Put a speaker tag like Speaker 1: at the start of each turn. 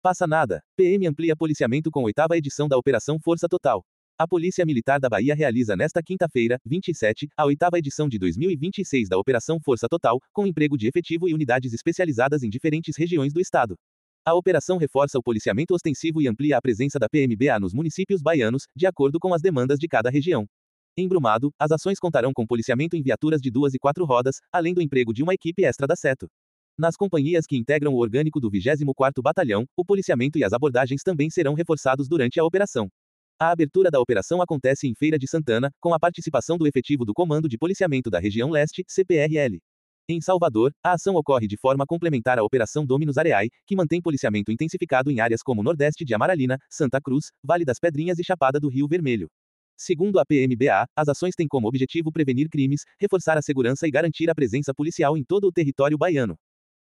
Speaker 1: Passa nada. PM amplia policiamento com 8ª edição da Operação Força Total. A Polícia Militar da Bahia realiza nesta quinta-feira, 27, a 8ª edição de 2026 da Operação Força Total, com emprego de efetivo e unidades especializadas em diferentes regiões do estado. A operação reforça o policiamento ostensivo e amplia a presença da PMBA nos municípios baianos, de acordo com as demandas de cada região. Em Brumado, as ações contarão com policiamento em viaturas de 2 e 4 rodas, além do emprego de uma equipe extra da Seto. Nas companhias que integram o orgânico do 24º Batalhão, o policiamento e as abordagens também serão reforçados durante a operação. A abertura da operação acontece em Feira de Santana, com a participação do efetivo do Comando de Policiamento da Região Leste, CPRL. Em Salvador, a ação ocorre de forma complementar à Operação Dominus Areae, que mantém policiamento intensificado em áreas como Nordeste de Amaralina, Santa Cruz, Vale das Pedrinhas e Chapada do Rio Vermelho. Segundo a PMBA, as ações têm como objetivo prevenir crimes, reforçar a segurança e garantir a presença policial em todo o território baiano.